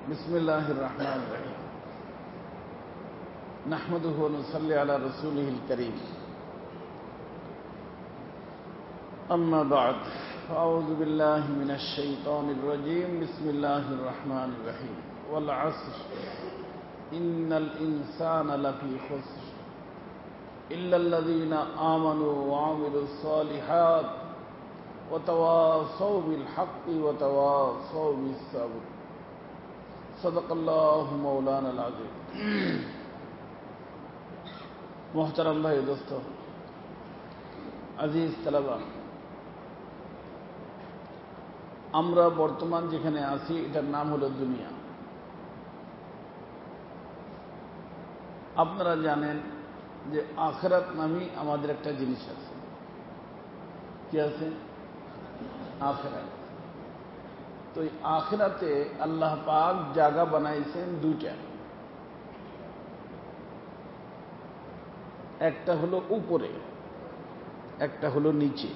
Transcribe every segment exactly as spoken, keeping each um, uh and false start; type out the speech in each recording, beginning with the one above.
बिस्मिल्लाहिर रहमानिर रहीम नहमदुहु व नुसल्ली अला रसूलिहिल करीम अम्मा बअद अऊज़ु बिल्लाहि मिनश शैतानिर रजीम बिस्मिल्लाहिर रहमानिर रहीम वल अस्र इन्नल इंसाना लफी खुस्र इल्लल्लज़ीना आमनु व अमिलुस सालिहात व तवासौ बिल हक़्क़ि व तवासौ बिस सब्र सदक़ल्लाहु मौलाना अज़ीम। मोहतरम भाई दोस्तों, अजीज तलबा, আমরা বর্তমান যেখানে আছি এটার নাম হলো দুনিয়া। আপনারা জানেন যে আখিরাত নামী আমাদের একটা জিনিস আছে। কি আছে? আখিরাত। তো এই আখিরাতে আল্লাহ পাক জায়গা বানাইছেন দুইটা, একটা হলো উপরে, একটা হলো নিচে।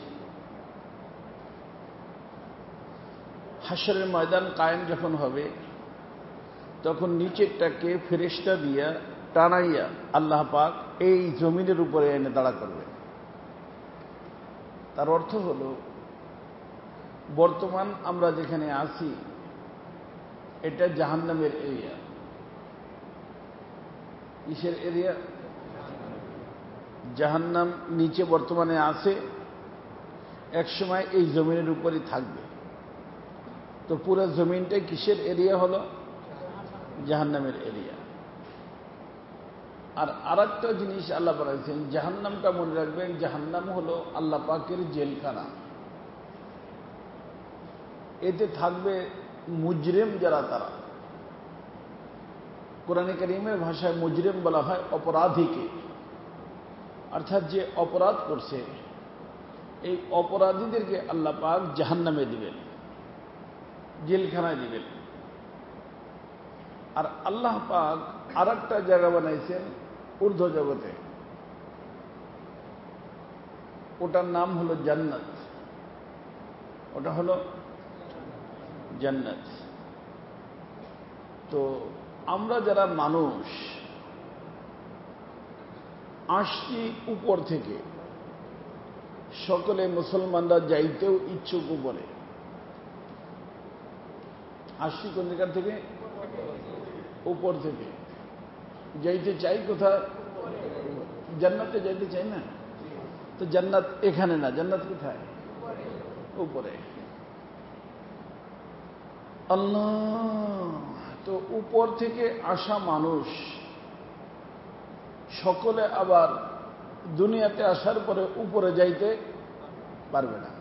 হাশরের ময়দান কায়েম যখন হবে তখন নিচেরটাকে ফেরেশতা দিয়া টানাইয়া আল্লাহ পাক এই জমিনের উপরে এনে দাঁড়া করবে। তার অর্থ হলো বর্তমান আমরা যেখানে আছি এটা জাহান্নামের এরিয়া। কিসের এরিয়া? জাহান্নাম নিচে বর্তমানে আছে, একসময় এই জমিনের উপরই থাকবে। তো পুরো জমিনটাই কিসের এরিয়া হলো? জাহান্নামের এরিয়া। আর আরেকটা জিনিস আল্লাহ বলেছেন, জাহান্নামটা মনে রাখবেন, জাহান্নাম হলো আল্লাহ পাকের জেলখানা। এতে থাকবে মুজরিম যারা, তারা কোরআনে কারীমের ভাষায় মুজরিম বলা হয় অপরাধীকে, অর্থাৎ যে অপরাধ করছে এই অপরাধীদেরকে আল্লাহ পাক জাহান্নামে দিবেন, জেলখানায় দিবেন। আর আল্লাহ পাক আর একটা জায়গা বানাইছেন ঊর্ধ্ব জগতে, ওটার নাম হলো জান্নাত। ওটা হলো জান্নাত। তো আমরা যারা মানুষ আসছি উপর থেকে, সকলে মুসলমানরা যাইতেও ইচ্ছুক উপরে। আসছি কোন জায়গা থেকে? উপর থেকে। যাইতে চাই কোথায়? জান্নাতে যাইতে চাই না? তো জান্নাত এখানে না, জান্নাত কোথায়? উপরে। আল্লাহ, তো উপর থেকে আসা মানুষ সকলে আবার দুনিয়াতে আসার পরে উপরে যাইতে পারবে না।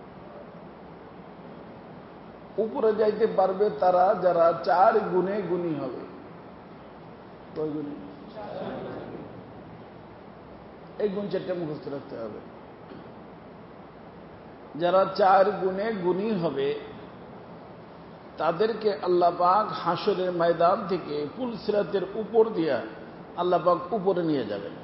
উপরে যাইতে পারবে তারা যারা চার গুণে গুণী হবে। কয় গুণে? এই গুণ চারটা মুখস্থ রাখতে হবে। যারা চার গুণে গুণী হবে তাদেরকে আল্লাহ পাক হাশরের ময়দান থেকে পুল সিরাতের উপর দিয়া আল্লাহ পাক উপরে নিয়ে যাবেন।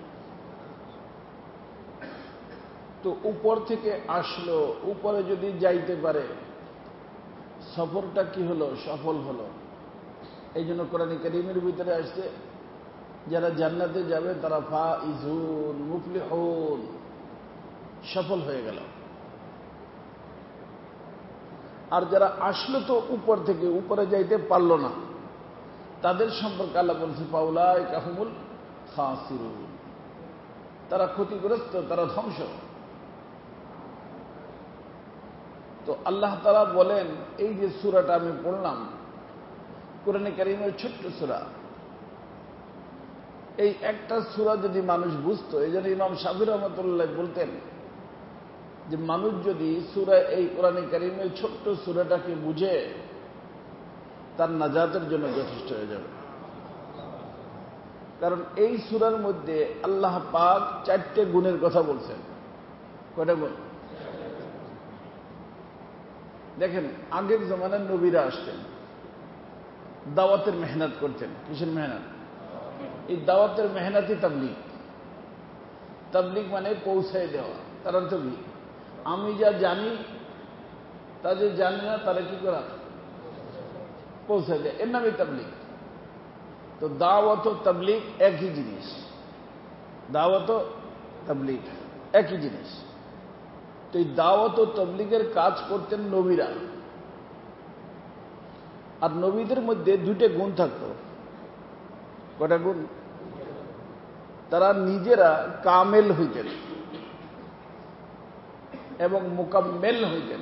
তো উপর থেকে আসলো, উপরে যদি যাইতে পারে সফরটা কি হলো? সফল হলো। এই জন্য কোরআন কারীমের ভিতরে আসছে যারা জান্নাতে যাবে তারা ফাইজুন মুফলিহুন, সফল হয়ে গেল। আর যারা আসলো তো উপর থেকে, উপরে যাইতে পারল না, তাদের সম্পর্কে আল্লাহ বলছে ফাউলাইকা হুমুল খাসিরুন, তারা ক্ষতিগ্রস্ত, তারা ধ্বংস। তো আল্লাহ তাআলা বলেন, এই যে সূরাটা আমি পড়লাম কোরআনে কারীমের ছোট্ট সূরা, এই একটা সূরা যদি মানুষ বুঝতো, এই জন্য ইমাম শাফিঈ রাহমাতুল্লাহ বলতেন যে মানুষ যদি সূরা এই কোরআনে কারীমের ছোট্ট সূরাটাকে বুঝে তার নাজাতের জন্য যথেষ্ট হয়ে যাবে। কারণ এই সূরার মধ্যে আল্লাহ পাক চারটে গুণের কথা বলছেন। কয়টা গুণ? দেখেন, আগের জমানার নবীরা আসতেন, দাওয়াতের মেহনত করতেন। কিসের মেহনত? এই দাওয়াতের মেহনতই তাবলীগ। তাবলীগ মানে পৌঁছায় দেওয়া। তার অর্থ কি? আমি যা জানি তা যে জানি না তারা কি করা? পৌঁছে দেয়, এর নামই তাবলীগ। তো দাওয়াত ও তাবলীগ একই জিনিস, দাওয়াত ও তাবলীগ একই জিনিস। তো এই দাওয়াত ও তাবলীগের কাজ করতেন নবীরা, আর নবীদের মধ্যে দুইটা গুণ থাকত। কটা গুণ? তারা নিজেরা কামেল হইতেন এবং মুকাম্মেল হইতেন।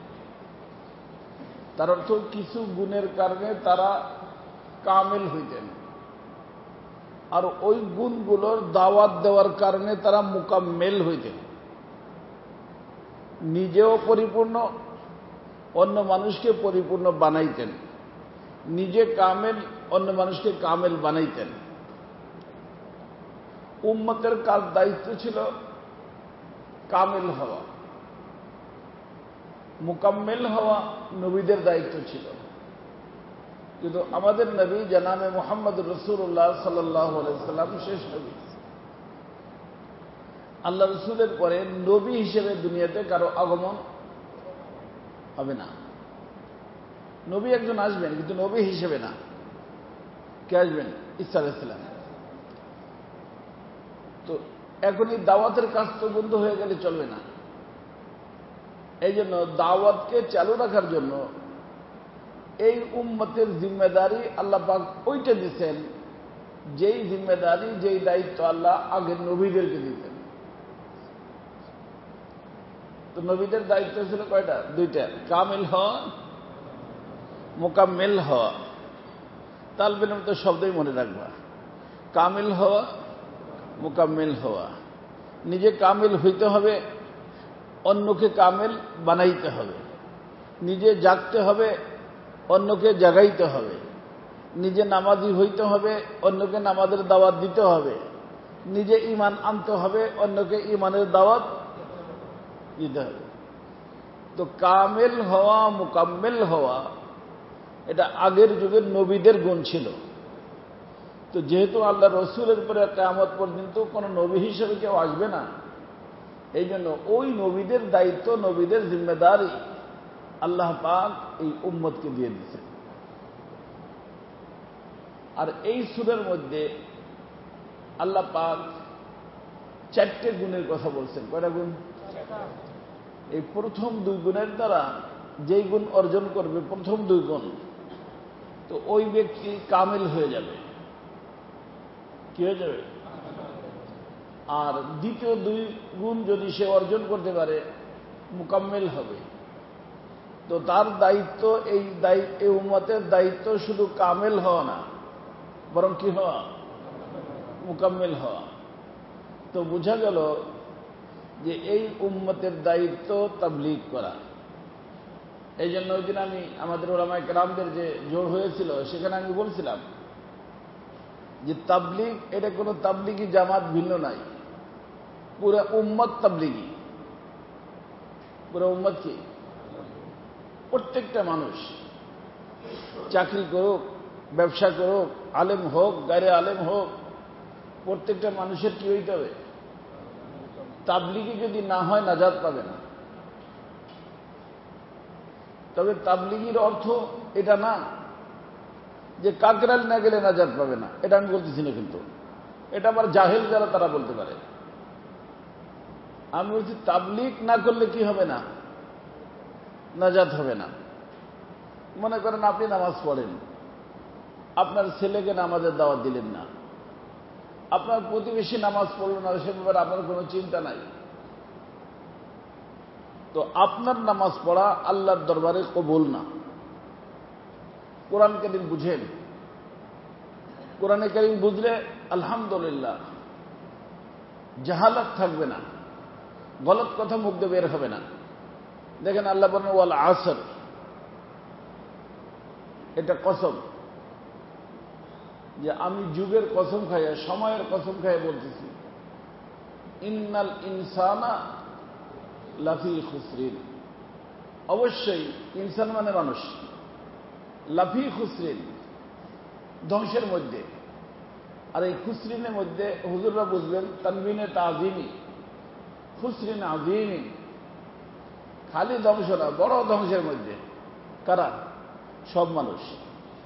তার অর্থ কিছু গুণের কারণে তারা কামেল হইতেন, আর ওই গুণগুলোর দাওয়াত দেওয়ার কারণে তারা মুকাম্মেল হইতেন। নিজেও পরিপূর্ণ, অন্য মানুষকে পরিপূর্ণ বানাইতেন। নিজে কামেল, অন্য মানুষকে কামেল বানাইতেন। উম্মতের কাজ দায়িত্ব ছিল কামেল হওয়া, মুকাম্মেল হওয়া নবীদের দায়িত্ব ছিল। কিন্তু আমাদের নবী জনাবে মুহাম্মদ রাসূলুল্লাহ সাল্লাল্লাহু আলাইহি সাল্লাম শেষ নবী। আল্লাহ রসুলের পরে নবী হিসেবে দুনিয়াতে কারো আগমন হবে না। নবী একজন আসবেন, কিন্তু নবী হিসেবে না। কে আসবেন? ঈসা আলাইহিস সালাম। তো এখনই দাওয়াতের কাজ তো বন্ধ হয়ে গেলে চলবে না। এই জন্য দাওয়াতকে চালু রাখার জন্য এই উম্মতের জিম্মেদারি আল্লাহ পাক ওইটা দিচ্ছেন, যেই জিম্মেদারি, যেই দায়িত্ব আল্লাহ আগের নবীদেরকে দিতেন। তো নবীদের দায়িত্ব ছিল কয়টা? দুইটা, কামিল হওয়া, মুকাম্মেল হওয়া। তালবিনের মতো শব্দই মনে রাখবা, কামিল হওয়া, মুকাম্মেল হওয়া। নিজে কামিল হইতে হবে, অন্যকে কামেল বানাইতে হবে। নিজে জাগতে হবে, অন্যকে জাগাইতে হবে। নিজে নামাজি হইতে হবে, অন্যকে নামাজের দাওয়াত দিতে হবে। নিজে ঈমান আনতে হবে, অন্যকে ঈমানের দাওয়াত দিতে হবে। তো কামেল হওয়া, মুকাম্মেল হওয়া, এটা আগের যুগের নবীদের গুণ ছিল। তো যেহেতু আল্লাহ রসুলের পরে কিয়ামত পর্যন্ত কোন নবী হিসেবে কেউ আসবে না, এই জন্য ওই নবীদের দায়িত্ব, নবীদের জিম্মেদারি আল্লাহ পাক এই উম্মতকে দিয়ে দিচ্ছেন। আর এই সূরার মধ্যে আল্লাহ পাক চারটে গুণের কথা বলছেন। কয়টা গুণ? এই প্রথম দুই গুণের দ্বারা যেই গুণ অর্জন করবে, প্রথম দুই গুণ, তো ওই ব্যক্তি কামিল হয়ে যাবে। কি হয়ে যাবে? আর দ্বিতীয় দুই গুণ যদি সে অর্জন করতে পারে, মুকাম্মেল হবে। তো তার দায়িত্ব, এই দায়িত্ব, এই উম্মতের দায়িত্ব শুধু কামেল হওয়া না, বরং কি হওয়া? মুকাম্মেল হওয়া। তো বোঝা গেল যে এই উম্মতের দায়িত্ব তাবলীগ করা। এই জন্য ওই দিন আমি আমাদের উলামায়ে কেরামদের যে জোর হয়েছিল, সেখানে আমি বলছিলাম যে তাবলীগ এটা কোনো তাবলীগি জামাত ভিন্ন নাই, পুরো উম্মত তাবলীগি। পুরো উম্মত কি? প্রত্যেকটা মানুষ, চাকরি করুক, ব্যবসা করুক, আলেম হোক, গায়রে আলেম হোক, প্রত্যেকটা মানুষের কি হইতে হবে? তাবলীগি যদি না হয় নাজাত পাবে না। তবে তাবলীগির অর্থ এটা না যে কাকরাইল না গেলে নাজাত পাবে না, এটা আমি বলতেছি না। কিন্তু এটা আবার জাহেল যারা তারা বলতে পারে। আমি বলছি তাবলীগ না করলে কি হবে না? নাজাত হবে না। মনে করেন আপনি নামাজ পড়েন, আপনার ছেলেকে নামাজের দাওয়াত দিলেন না, আপনার প্রতিবেশী নামাজ পড়ল না, সে ব্যাপারে আপনার কোনো চিন্তা নাই। তো আপনার নামাজ পড়া আল্লাহর দরবারে কবুল না। কোরআন কারীম বুঝেন, কোরআনে কারীম বুঝলে আলহামদুলিল্লাহ জাহালাত থাকবে না, গলত কথা মুখ দিয়ে বের হবে না। দেখেন আল্লাহ বলেন ওয়াল আসর, এটা কসম, যে আমি যুগের কসম খাইয়া, সময়ের কসম খাইয়া বলতেছি, ইন্নাল ইনসানা লাফি খুসরিন, অবশ্যই ইনসান মানে মানুষ, লাফি খুসরিন ধ্বংসের মধ্যে। আর এই খুসরিনের মধ্যে হুজুররা বুঝবেন তানবিনে তাযিমি, খুসরিন আযীমি, খালি ধ্বংস না, বড় ধ্বংসের মধ্যে। কারা? সব মানুষ।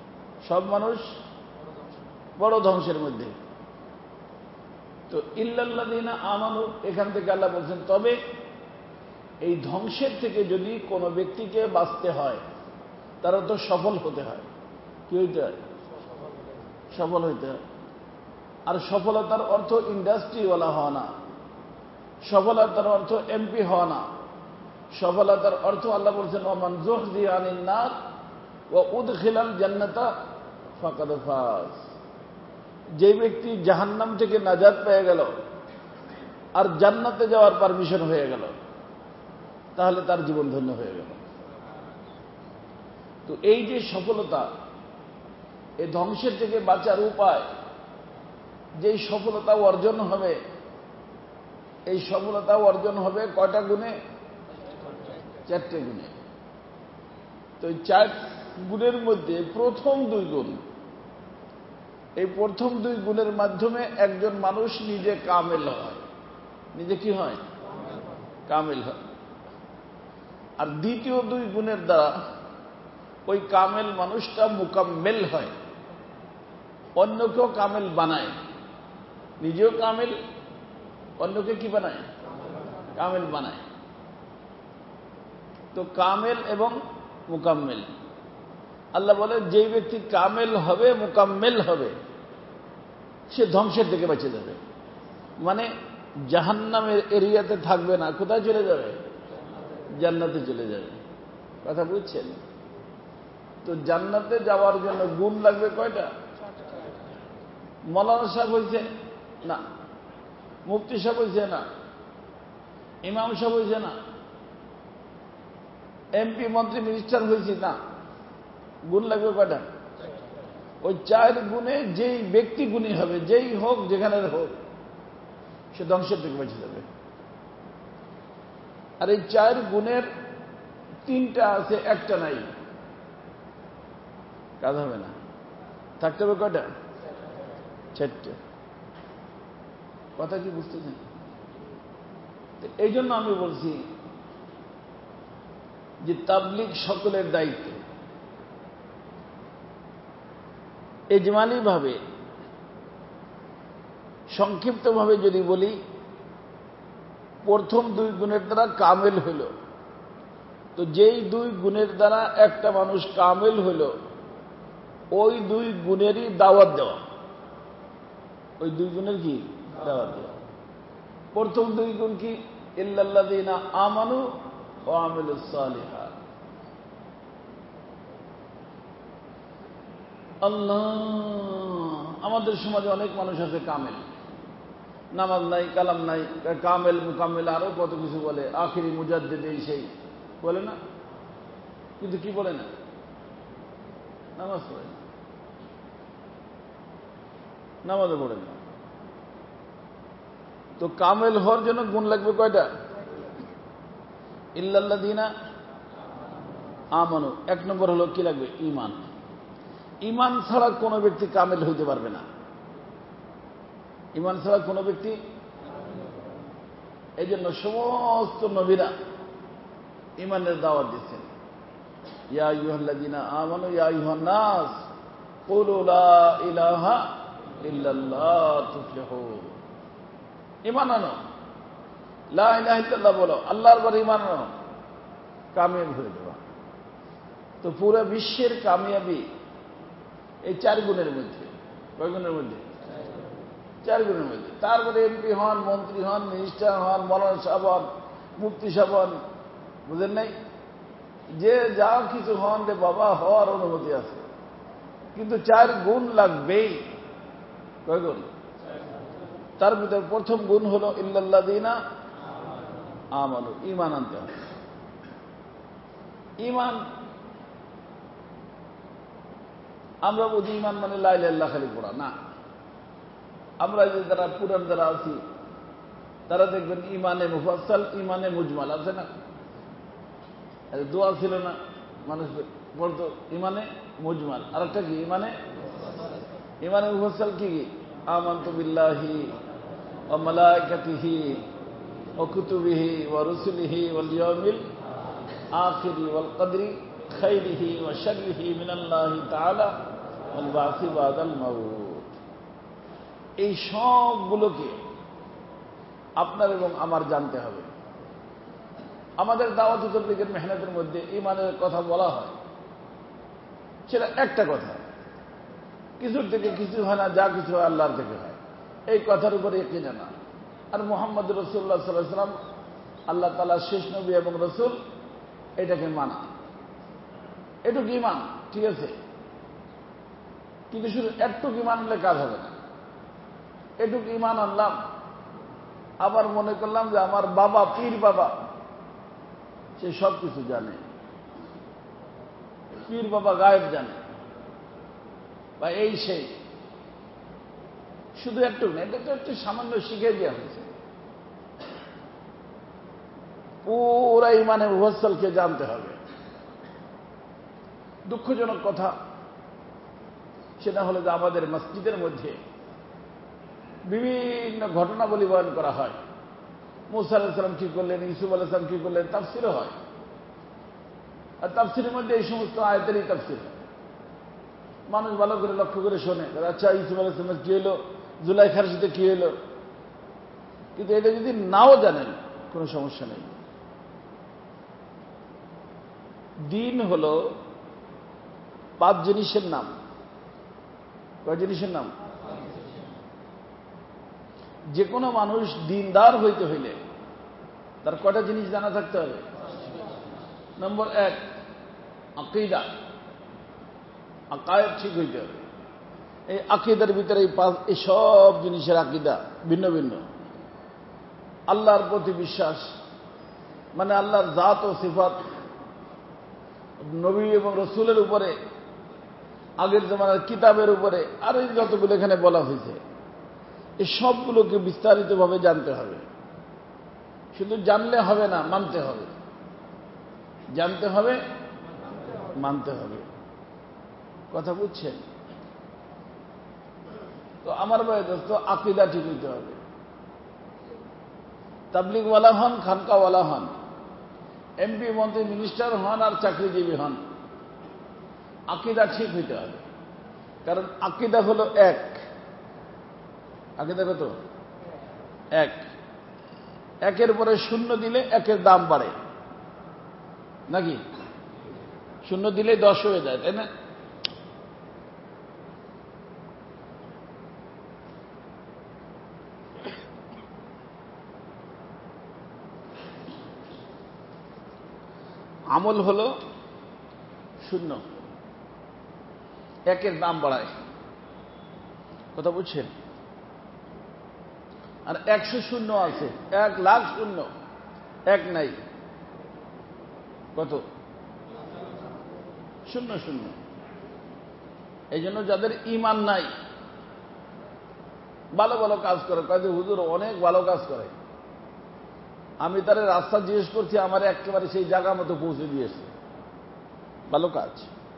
সব মানুষ বড় ধ্বংসের মধ্যে। তো ইল্লাল্লাযীনা আমানু, এখান থেকে আল্লাহ বলছেন তবে এই ধ্বংসের থেকে যদি কোনো ব্যক্তিকে বাঁচতে হয় তারা তো সফল হতে হয়। কি হইতে হয়? সফল হইতে হয়। আর সফলতার অর্থ ইন্ডাস্ট্রিওয়ালা হওয়া না, সফলতার অর্থ এমপি হওয়া না, সফলতার অর্থ আল্লাহ বলছেন ওয়ামান যুহজিহা আনিন নার ওয়া উদখিলাল জান্নাতা ফাকাদ ফাজ। যে ব্যক্তি জাহান্নাম থেকে নাজাত পেয়ে গেল আর জান্নাতে যাওয়ার পারমিশন হয়ে গেল, তাহলে তার জীবন ধন্য হয়ে গেল। তো এই যে সফলতা, এই ধ্বংসের থেকে বাঁচার উপায়, যেই সফলতা অর্জন হবে, এই সফলতা অর্জন হবে কয়টা গুণে? চারটে গুণে। তো এই চার গুণের মধ্যে প্রথম দুই গুণ, এই প্রথম দুই গুণের মাধ্যমে একজন মানুষ নিজে কামেল হয়। নিজে কি হয়? কামেল হয়। আর দ্বিতীয় দুই গুণের দ্বারা ওই কামেল মানুষটা মুকাম্মেল হয়, অন্যকেও কামেল বানায়, নিজেও কামেল, অন্যকে কি বানায়? কামেল বানায়। তো কামেল এবং মুকাম্মেল, আল্লাহ বলে যেই ব্যক্তি কামেল হবে, মুকাম্মেল হবে, সে ধ্বংসের থেকে বেঁচে যাবে। মানে জাহান্নামের এরিয়াতে থাকবে না, কোথায় চলে যাবে? জান্নাতে চলে যাবে। কথা বুঝছেন? তো জান্নাতে যাওয়ার জন্য গুণ লাগবে কয়টা? মৌলানা সাহেব হয়েছে না, মুফতি সাহেব হয়েছে না, ইমাম সাহেব হয়েছে না, এমপি মন্ত্রী মিনিস্টার হয়েছে না, গুণ লাগবে কয়টা? ওই চার গুণে যেই ব্যক্তি গুণী হবে, যেই হোক, যেখানে হোক, সে ধ্বংসের থেকে বেঁচে যাবে। আর এই চার গুণের তিনটা আছে, একটা নাই, কাজ হবে না। থাকতে হবে কয়টা? চারটে। কথা কি বুঝতেছেন? এই জন্য আমি বলছি যে তাবলীগ সকলের দায়িত্ব। এজমালি ভাবে, সংক্ষিপ্তভাবে যদি বলি, প্রথম দুই গুণের দ্বারা কামেল হইল। তো যেই দুই গুণের দ্বারা একটা মানুষ কামেল হইল, ওই দুই গুণেরই দাওয়াত দেওয়া। ওই দুই গুণের কি দাওয়াত দেওয়া? প্রথম দুই গুণ কি? ইল্লাল্লাযীনা আমানু ওয়া আমিলুস সালিহাত। আল্লাহ, আমাদের সমাজে অনেক মানুষ আছে কামেল, নামাজ নাই, কালাম নাই, কামেল মুকাম্মেল আরো কত কিছু বলে, আখিরি মুজাদ্দিদ এই সেই বলে না, কিন্তু কি বলে না? নামাজ পড়ে না, নামাজও পড়ে না। তো কামেল হওয়ার জন্য গুণ লাগবে কয়টা? ইল্লাল্লাযীনা আমানু। এক নম্বর হলো কি লাগবে? ঈমান। ঈমান ছাড়া কোনো ব্যক্তি কামেল হইতে পারবে না। ঈমান ছাড়া কোনো ব্যক্তি, এই জন্য সমস্ত নবীরা ঈমানের দাওয়াত দিচ্ছেন। ইয়া আইয়ুহাল্লাযীনা আমানু ইয়া আইয়ুহান নাস কুলু লা ইলাহা ইল্লাল্লাহ তুফলিহুন। ঈমান আনো, লা ইলাহা ইল্লাল্লাহ বলো, আল্লাহর পরে ঈমান আনো, কামিয়াব হয়ে যাবে। তো পুরো বিশ্বের কামিয়াবি এই চার গুণের মধ্যে। কয় গুণের মধ্যে? চার গুণের মধ্যে। তারপরে এমপি হন, মন্ত্রী হন, মিনিস্টার হন, মৌলানা সাহেব হন, মুফতি সাহেব হন, বুঝেন নাই? যে যা কিছু হন রে বাবা, হওয়ার অনুমতি আছে, কিন্তু চার গুণ লাগবেই। কয় গুণ? তার ভিতরে প্রথম গুণ হলো ইল্লাল্লাযীনা আমানু, ঈমান আনতে হবে। ঈমান আমরা বুঝি ঈমান মানে লা ইলাহা ইল্লাল্লাহ খালি পড়া না। আমরা যে যারা পুরান যারা আছি তারা দেখবেন ঈমানে মুফাসসাল, ঈমানে মুজমাল আছে না? দোয়া ছিল না, মানুষ বলতো ঈমানে মুজমাল। আর একটা কি? ঈমানে ঈমানে মুফাসসাল কি? আমানতু বিল্লাহি ওয়া মালাইকাতিহি ওয়া কুতুবিহি ওয়া রুসুলিহি ওয়াল ইয়াউমিল আখিরি ওয়াল কদরি খাইরিহি ওয়া শাররিহি মিনাল্লাহি তাআলা ওয়াল বাসি বাদাল মাউত, এই সবগুলোকে আপনার এবং আমার জানতে হবে। আমাদের দাওয়াত ও তাবলীগের মেহনতের মধ্যে ঈমানের কথা বলা হয়, সেটা একটা কথা, কিছুর থেকে কিছু হয় না, যা কিছু হয় আল্লাহর থেকে হয়, এই কথার উপরে ইয়াকিন আনা। আর মুহাম্মদ রাসূলুল্লাহ সাল্লাল্লাহু আলাইহি ওয়াসাল্লাম আল্লাহ তাআলার শেষ নবী এবং রাসূল, এটাকে মানা, এটুকু ঈমান, ঠিক আছে। কিন্তু শুধু একটুকু ঈমান আনলে কাজ হবে না। এটুকু ঈমান আনলাম, আবার মনে করলাম যে আমার বাবা, পীর বাবা, সে সব কিছু জানে, পীর বাবা গায়েব জানে, বা এই সেই, শুধু একটু না, এটা তো একটু সামান্য শিখে দেওয়া হয়েছে। পুরা ইমানে মুফাসসালকে জানতে হবে। দুঃখজনক কথা সেটা হলো যে আমাদের মসজিদের মধ্যে বিভিন্ন ঘটনাবলী বয়ান করা হয়। মূসা আলাইহিস সালাম কি করলেন, ইউসুফ আলাইহিস সালাম কি করলেন, তাফসীরও হয়। আর তাফসীরের মধ্যে এই সমস্ত আয়াতেরই তাফসীর মানুষ ভালো করে লক্ষ্য করে শোনে। আচ্ছা, ইউসুফ আলাইহিস সালামের কি হলো, জুলাইখার সাথে কি হলো, কিন্তু এটা যদি নাও জানেন কোনো সমস্যা নেই। দিন হলো পাঁচ জিনিসের নাম। কয় জিনিসের নাম? যে কোনো মানুষ দিনদার হইতে হইলে তার কয়টা জিনিস জানা থাকতে হবে? নম্বর এক, আকীদা, আকায়েদ ঠিক হইতে হবে। এই আকীদার ভিতরে এই পাঁচ, এই সব জিনিসের আকীদা ভিন্ন ভিন্ন। আল্লাহর প্রতি বিশ্বাস, মানে আল্লাহর জাত ও সিফাত, নবী এবং রসুলের উপরে, আগের জামানার কিতাবের উপরে, আর এই যতগুলো এখানে বলা হয়েছে, এই সবগুলোকে বিস্তারিতভাবে জানতে হবে। শুধু জানলে হবে না, মানতে হবে। জানতে হবে, মানতে হবে। কথা বুঝছেন? তো আমার ভাই দোস্ত, আকীদা ঠিক হইতে হবে। তাবলীগওয়ালা হন, খানকাওয়ালা হন, এমপি, মন্ত্রী, মিনিস্টার হন আর চাকরিজীবী হন, আকীদা ঠিক হইতে হবে। কারণ আকীদা হলো এক। আকীদা কত? এক। একের পরে শূন্য দিলে একের দাম বাড়ে নাকি? শূন্য দিলে দশ হয়ে যায়, তাই না? আমল হলো শূন্য, একের দাম বাড়ায়। কথা বুঝছেন? আর একশো শূন্য আছে, এক লাখ শূন্য, এক নাই, কত? শূন্য শূন্য। এই জন্য যাদের ঈমান নাই, ভালো ভালো কাজ করে, কাজে হুজুর অনেক ভালো কাজ করে, আমি তার রাস্তা জিজ্ঞেস করছি, আমার একেবারে সেই জায়গা মতো পৌঁছে দিয়েছে, ভালো কাজ।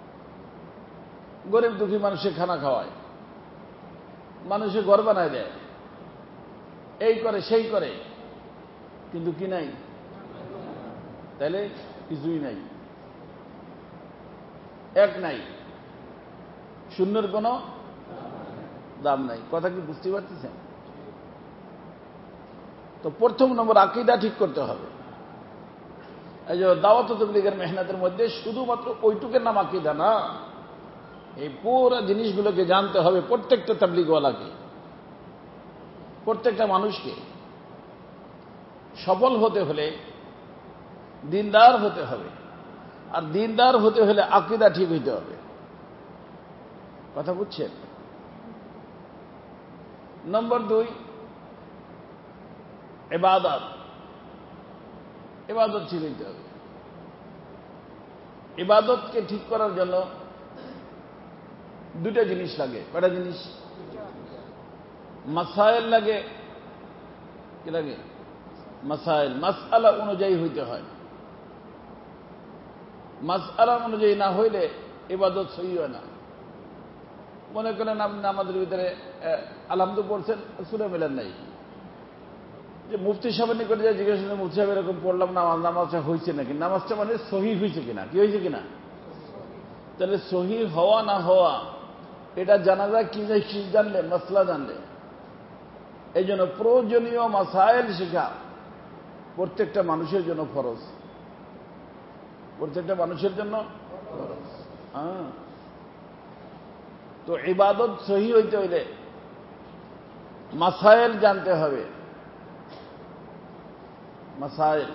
গরিব দুঃখী মানুষের খানা খাওয়ায়, মানুষের ঘর বানায় দেয়, এই করে সেই করে, কিন্তু কি নাই? তাহলে কিছুই নাই, এক নাই, শূন্যের কোনো দাম নাই। কথা কি বুঝতে পারতেছেন? তো প্রথম নম্বর আকীদা ঠিক করতে হবে। এই যে দাওয়াত ও তাবলীগের মেহনতের মধ্যে শুধুমাত্র ওইটুকের নাম আকীদা না, এই পুরো জিনিসগুলোকে জানতে হবে প্রত্যেকটা তাবলীগওয়ালাকে, প্রত্যেকটা মানুষকে। সফল হতে হলে দিনদার হতে হবে, আর দিনদার হতে হলে আকীদা ঠিক হইতে হবে। কথা বুঝছেন? নম্বর দুই, ইবাদত। ইবাদত ঠিক হইতে হবে। ইবাদতকে ঠিক করার জন্য দুটা জিনিস লাগে। কয়টা জিনিস? মাসাইল লাগে। কি লাগে? মাসাইল। মাসআলা অনুযায়ী হইতে হয়। মাসআলা অনুযায়ী না হইলে ইবাদত সহি হয় না। মনে করেন আপনি আমাদের ভিতরে আলহামদু পড়ছেন, সূরা মিলান নাই, যে মুফতি সাহেবের নিকটে যা জিজ্ঞেস করলেন, মুফতি সাহেব এরকম পড়লাম নামাজ, নামাজটা হয়েছে নাকি, নামাজটা মানে সহি হয়েছে কিনা, কি হয়েছে কিনা। তাহলে সহি হওয়া না হওয়া এটা জানা যায় কি কি জানলে, মাসলা জানলে। এই জন্য প্রয়োজনীয় মাসাইল শেখা প্রত্যেকটা মানুষের জন্য ফরজ, প্রত্যেকটা মানুষের জন্য ফরজ। হ্যাঁ, তো ইবাদত সহি হইতে হইলে মাসাইল জানতে হবে। মাসাইল,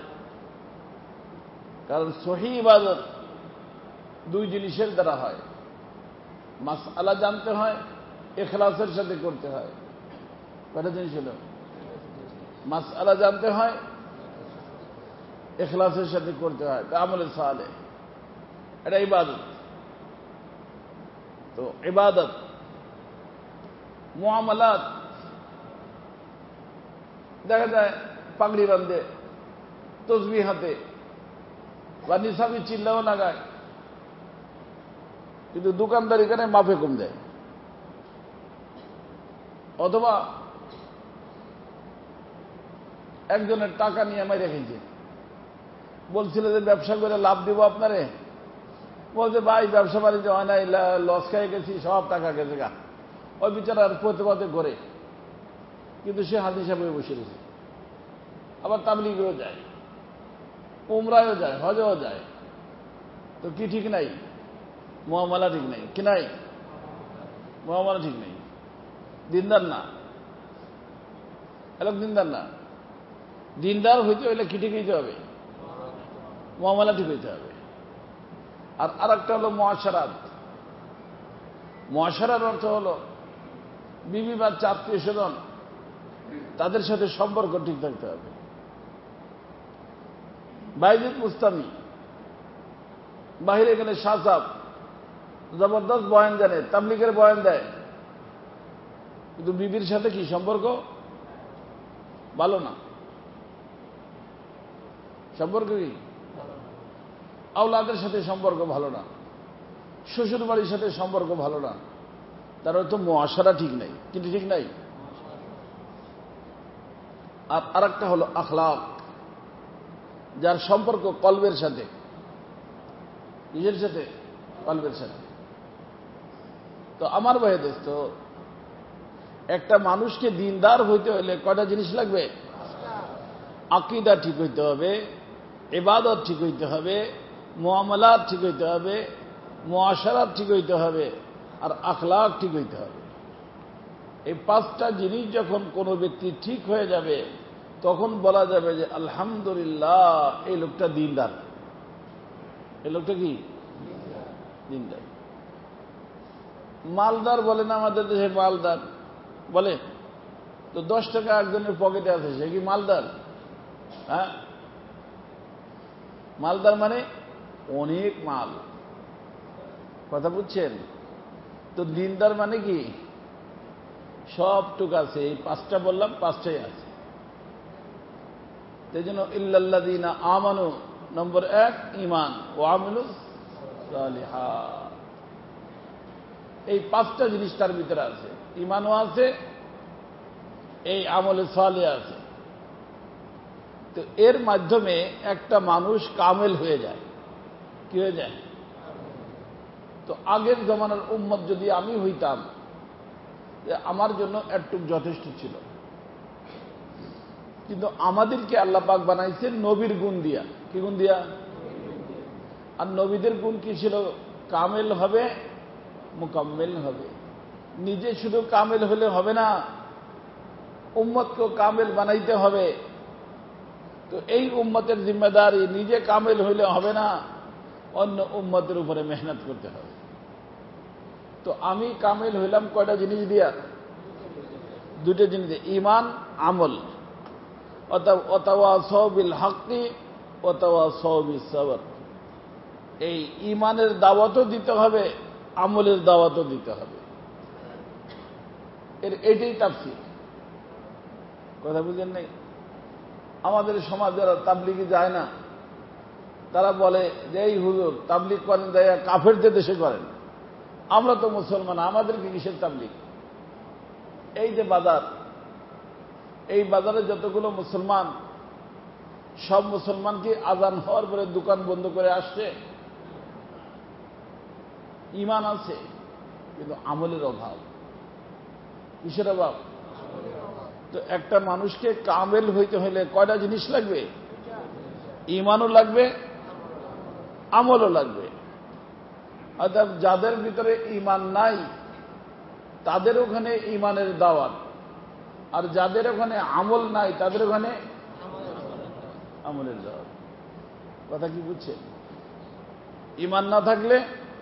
কারণ সহি ইবাদত দুই জিনিসের দ্বারা হয়। মাসআলা জানতে হয়, ইখলাসের সাথে করতে হয়। কয়টা জিনিস হলো? মাসআলা জানতে হয়, ইখলাসের সাথে করতে হয়, আমলে সালেহ, এটা ইবাদত। তো ইবাদত, মুআমালাত, দেখা যায় পাগড়ি বাঁধে, তসবিহ হাতে বা নিসাবি চিল্লাও লাগায়, কিন্তু দোকানদার এখানে মাফে কম দেয়। অথবা একজনের টাকা নিয়ে আমি রেখেছি, বলছিল যে ব্যবসা করে লাভ দিব আপনারে, বলছে ভাই ব্যবসা বাণিজ্য হয় না, লস খেয়ে গেছি, সব টাকা গেছে গা। ওই বিচারার প্রতিবাদে করে, কিন্তু সে হাজি সাহেব বসে রয়েছে। আবার তাবলিগেও যায়, উমরায়ও যায়, হজও যায়। তো কি ঠিক নাই? মুআমালা ঠিক নাই। কি নাই? মুআমালা ঠিক নাই। দিনদার না, এলাক দিনদার না। দিনদার হইতে হইলে কি ঠিক হইতে হবে? মুআমালা ঠিক হইতে হবে। আর আর একটা হলো মুআশারাত। মুআশারার অর্থ হলো বিবি বা আত্মীয় স্বজন, তাদের সাথে সম্পর্ক ঠিক থাকতে হবে। বাইজিদ মুস্তামি বাহিরে গেলে শাহসাব জবরদস্ত বয়ান জানে, তাবলিগের বয়ান দেয়, কিন্তু বিবির সাথে কি সম্পর্ক? ভালো না। সম্পর্ক কি? আওলাদের সাথে সম্পর্ক ভালো না, শ্বশুর বাড়ির সাথে সম্পর্ক ভালো না। তার অর্থ মুআশারা ঠিক নাই। কিন্তু ঠিক নাই। আর আরেকটা হলো আখলাক, যার সম্পর্ক কলবের সাথে। নিজের সাথে? কলবের সাথে। তো আমার ভাই দোস্ত, একটা মানুষকে দিনদার হইতে হলে কয়টা জিনিস লাগবে? আকীদা ঠিক হইতে হবে, ইবাদত ঠিক হইতে হবে, মুআমালাত ঠিক হইতে হবে, মুআশারাত ঠিক হইতে হবে, আর আখলাক ঠিক হইতে হবে। এই পাঁচটা জিনিস যখন কোনো ব্যক্তি ঠিক হয়ে যাবে, তখন বলা যাবে যে আলহামদুলিল্লাহ, এই লোকটা দিনদার। এই লোকটা কি? দিনদার। মালদার বলে না আমাদের দেশে? মালদার বলে তো দশ টাকা একজনের পকেটে আছে, সে কি মালদার? হ্যাঁ, মালদার মানে অনেক মাল। কথা বুঝছেন? তো দিনদার মানে কি? সবটুকু আছে। এই পাঁচটা বললাম, পাঁচটাই আছে। সেই জন্য ইল্লাল্লাযীনা আমানু, নম্বর এক ঈমান, ওয়া আমিলুস সালিহাত। এই পাঁচটা জিনিস তার ভিতরে আছে। ঈমানও আছে, এই আমলে সালেহ আছে। তো এর মাধ্যমে একটা মানুষ কামেল হয়ে যায়। কি হয়ে যায়? তো আগের জমানার উম্মত যদি আমি হইতাম, যে আমার জন্য একটু যথেষ্ট ছিল। কিন্তু আমাদেরকে আল্লাহ পাক বানাইছেন নবীর গুণ দিয়া। কি গুণ দিয়া? আর নবীদের গুণ কি ছিল? কামেল হবে, মুকাম্মেল হবে। নিজে শুধু কামেল হলে হবে না, উম্মতকেও কামেল বানাইতে হবে। তো এই উম্মতের জিম্মেদারি, নিজে কামেল হইলে হবে না, অন্য উম্মতের উপরে মেহনত করতে হবে। তো আমি কামেল হইলাম কয়টা জিনিস দিয়া? দুটো জিনিস, ঈমান, আমল। ওয়াতাওয়াসাউ বিল হাক্কি ওয়াতাওয়াসাউ বিস সাবর। এই ঈমানের দাওয়াতও দিতে হবে, আমলের দাওয়াতও দিতে হবে। এর এটাই তাফসীর। কথা বুঝেন নাই? আমাদের সমাজ যারা তাবলিগে যায় না, তারা বলে যে এই হুজুর তাবলিগ করেন, দেয় কাফেরদের দেশে করেন। আমরা তো মুসলমান, আমাদেরকে কিসের তাবলিগ? এই যে বাজার, এই বাজারে যতগুলো মুসলমান, সব মুসলমান কি আজান হওয়ার পরে দোকান বন্ধ করে আসছে? ঈমান আছে, কিন্তু আমলের অভাব। কিসের অভাব? তো একটা মানুষকে কামেল হইতে হলে কয়টা জিনিস লাগবে? ঈমানও লাগবে, আমলও লাগবে। অর্থাৎ যাদের ভিতরে ঈমান নাই তাদের ওখানে ঈমানের দাওয়াত, আর যাদের ওখানে আমল নাই তাদের ওখানে আমলের দাওয়াত। কথা কি বুঝছেন? ঈমান না থাকলে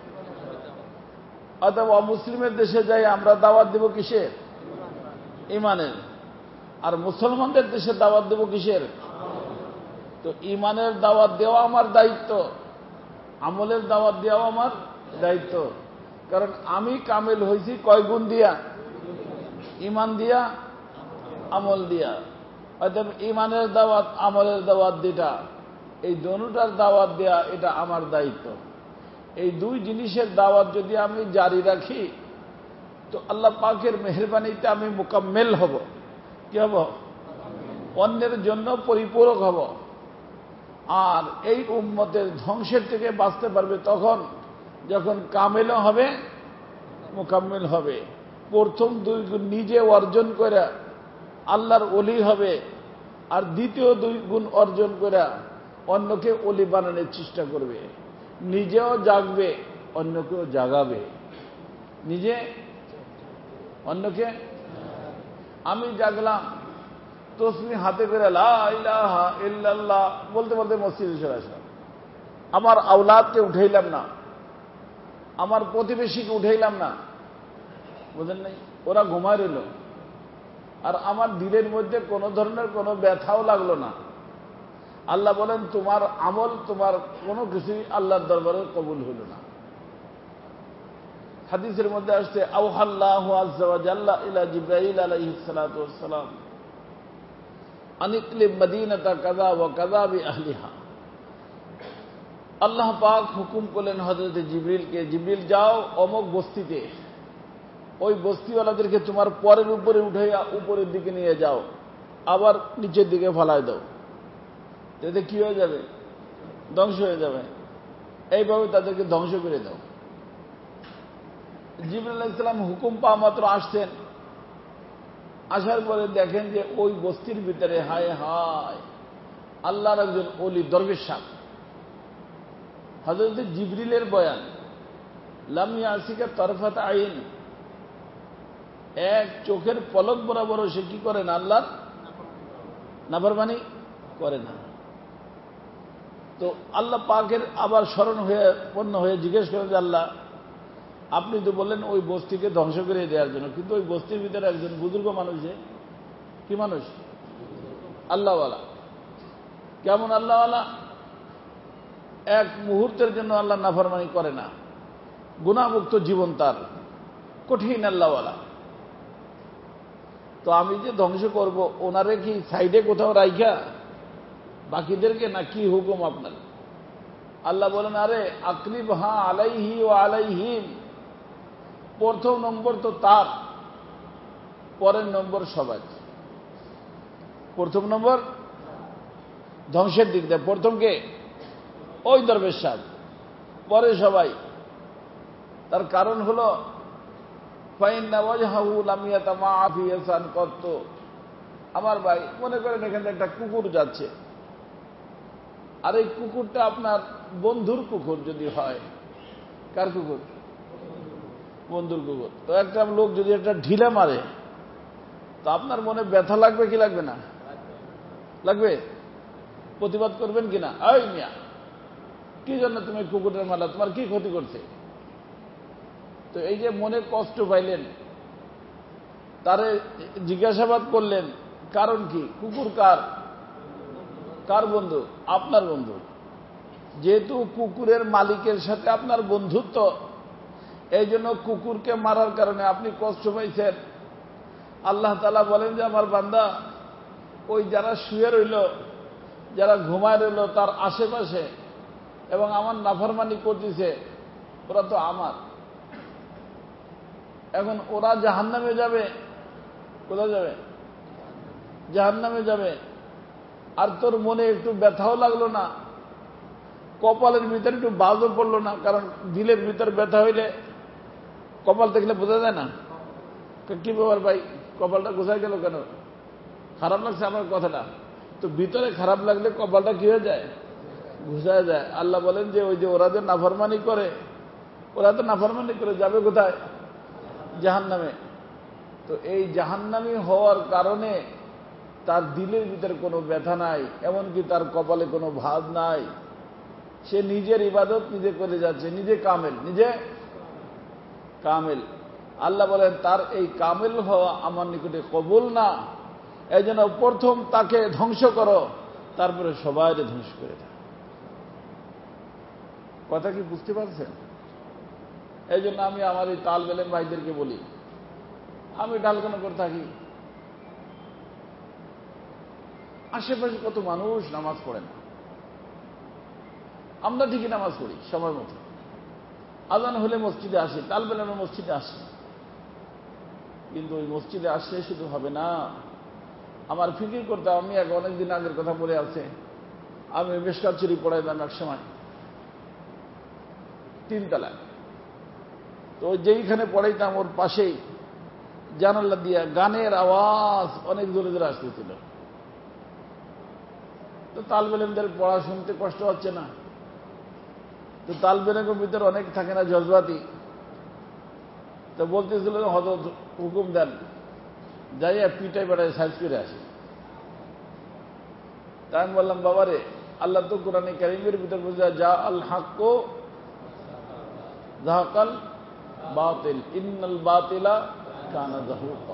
অথবা অমুসলিমের দেশে যাই আমরা দাওয়াত দেব কিসের? ঈমানের। আর মুসলমানদের দেশে দাওয়াত দেব কিসের? তো ঈমানের দাওয়াত দেওয়া আমার দায়িত্ব, আমলের দাওয়াত দেওয়া আমার দায়িত্ব। কারণ আমি কামেল হয়েছি কয় গুণ দিয়া? ঈমান দিয়া, আমল দিয়া। অর্থাৎ ঈমানের দাওয়াত, আমলের দাওয়াত যেটা, এই দোনোটার দাওয়াত দেয়া এটা আমার দায়িত্ব। এই দুই জিনিসের দাওয়াত যদি আমি জারি রাখি তো আল্লাহ পাকের মেহেরবানিতে আমি মুকাম্মেল হব। কি হব? অন্যের জন্য পরিপূরক হব। আর এই উম্মতের ধ্বংসের থেকে বাঁচতে পারবে তখন যখন কামেলও হবে, মুকাম্মেল হবে। প্রথম দুই গুণ নিজে অর্জন করে আল্লাহর ওলি হবে, আর দ্বিতীয় দুই গুণ অর্জন করে অন্যকে ওলি বানানোর চেষ্টা করবে। নিজেও জাগবে, অন্যকেও জাগাবে। নিজে অন্যকে, আমি জাগলাম তসবিহ হাতে করে লা ইলাহা ইল্লাল্লাহ বলতে বলতে মসজিদে চলে আসলাম, আমার আওলাদকে উঠাইলাম না, আমার প্রতিবেশীকে উঠাইলাম না, বুঝলেন নাই? ওরা ঘুমায় রইল, আর আমার দিলের মধ্যে কোনো ধরনের কোনো ব্যথাও লাগলো না। আল্লাহ বলেন তোমার আমল, তোমার কোনো কিছুই আল্লাহর দরবারে কবুল হইল না। হাদিসের মধ্যে আসছে আওহাল্লাহু আযজা ওয়া জাল্লা ইলা জিবরাইল আলাইহিস সালাতু ওয়াস সালাম আনিকলিব মদিনাতা কাযা ওয়া কাযা বিআহলিহা। আল্লাহ পাক হুকুম করলেন হযরত জিবরিলকে, জিবরিল যাও অমুক বস্তিতে, ওই বস্তিওয়ালাদেরকে তোমার পরের উপরে উঠাইয়া উপরের দিকে নিয়ে যাও, আবার নিচের দিকে ফেলায় দাও। এতে কি হয়ে যাবে? ধ্বংস হয়ে যাবে। এইভাবে তাদেরকে ধ্বংস করে দাও। জিবরাইল আলাইহিস সালাম হুকুম পাওয়া মাত্র আসছেন, আসার পরে দেখেন যে ওই বস্তির ভিতরে হায় হায় আল্লাহর একজন ওলি দরবেশ সাহেব। হযরত জিবরিলের বয়ান, লাম ইয়াসিকা তরফাত আইন, এক চোখের পলক বরাবর সে কি করে না? আল্লাহর নাফরমানি করে না। তো আল্লাহ পাকের আবার স্মরণ হয়ে পণ্য হয়ে জিজ্ঞেস করেন যে আল্লাহ আপনি তো বললেন ওই বস্তিকে ধ্বংস করে দেওয়ার জন্য, কিন্তু ওই বস্তির ভিতরে একজন বুজুর্গ মানুষ, যে কি মানুষ? আল্লাহওয়ালা। কেমন আল্লাহওয়ালা? এক মুহূর্তের জন্য আল্লাহ নাফরমানি করে না, গুনাহমুক্ত জীবন তার, কঠিন আল্লাহওয়ালা। তো আমি যে ধ্বংস করব ওনারে কি সাইডে কোথাও রাইখা বাকিদেরকে, না কি হুকুম আপনার? আল্লাহ বলেন আরে আকলিব হা আলাইহি ও আলাইহিম, প্রথম নম্বর তো তার, পরের নম্বর সবাই। প্রথম নম্বর ধ্বংসের দিক দেয়, প্রথম কে? ওই দরবেশ সাহেব, পরে সবাই। তার কারণ হল আমার ভাই মনে করেন এখানে একটা কুকুর যাচ্ছে, আর এই কুকুরটা আপনার বন্ধুর কুকুর যদি হয়। কার কুকুর? বন্ধুর কুকুর। তো একটা লোক যদি একটা ঢিলা মারে তো আপনার মনে ব্যথা লাগবে কি লাগবে না? লাগবে। প্রতিবাদ করবেন কিনা? এই মিয়া কি জন্য তুমি কুকুরের মারলা, তোমার কি ক্ষতি করছে? তো এই যে মনে কষ্ট পাইলেন, তারে জিজ্ঞাসাবাদ করলেন, কারণ কি? কুকুর কার? কার বন্ধু? আপনার বন্ধু। যেহেতু কুকুরের মালিকের সাথে আপনার বন্ধুত্ব, এই জন্য কুকুরকে মারার কারণে আপনি কষ্ট পাইছেন। আল্লাহ তাআলা বলেন যে আমার বান্দা, ওই যারা শুয়ে রইল, যারা ঘুমায় রইল তার আশেপাশে এবং আমার নাফরমানি করতেছে, ওরা তো আমার। এখন ওরা জাহান্নামে যাবে। কোথায় যাবে? জাহান্নামে যাবে। আর তোর মনে একটু ব্যথাও লাগলো না, কপালের ভিতরে একটু বাজও পড়লো না, কারণ দিলের ভিতর ব্যথা হইলে কপাল দেখলে বোঝা যায় না? কি ব্যাপার ভাই, কপালটা গোছায় গেল কেন? খারাপ লাগছে আমার কথাটা? তো ভিতরে খারাপ লাগলে কপালটা কি হয়ে যায়? ঘুষায় যায়। আল্লাহ বলেন যে ওই যে ওরা যে নাফরমানি করে, ওরা তো নাফরমানি করে যাবে কোথায়? জাহান্নামে। তো এই জাহান্নামী হওয়ার কারণে তার দিলের ভিতরে কোনো ব্যথা নাই, এমনকি তার কপালে কোনো ভাব নাই। সে নিজের ইবাদত নিজে করে যাচ্ছে, নিজে কামেল, নিজে কামেল। আল্লাহ বলেন তার এই কামেল হওয়া আমার নিকটে কবুল না, এই জন্য প্রথম তাকে ধ্বংস করো, তারপরে সবাই ধ্বংস করে দাও। কথা কি বুঝতে পারছেন? এই জন্য আমি আমার এই তাল বেলেন ভাইদেরকে বলি, আমি ডালখানা করে থাকি, আশেপাশে কত মানুষ নামাজ পড়ে না। আমরা ঠিকই নামাজ পড়ি সময় মতো, আজান হলে মসজিদে আসি, তাল বেলানো মসজিদে আসি, কিন্তু ওই মসজিদে আসলে শুধু হবে না। আমার ফিকির করতাম, আমি এক অনেকদিন আগের কথা বলে আছে, আমি মেশকাত শরীফ পড়াইতাম এক সময় তিনতলায়। তো যেইখানে পড়াইতাম ওর পাশেই জানালা দিয়া গানের আওয়াজ অনেক জোরে জোরে আসতেছিল। তো তালবেলেমদের পড়া শুনতে কষ্ট হচ্ছে না? তো তালবেলেমের ভিতরে অনেক থাকে না জজবাতি, তো বলতেছিল হযরত হুকুম দেন, যাইয়া পিটাই বেড়ায় সাইজ করে আসি। তাই আমি বললাম, বাবারে, আল্লাহ তো কোরআনে কারীমের ভিতরে বলছে যা আল হাক্ক যাহাকাল বাতিল ইন্নাল বাতিলা কানা যাহুকা।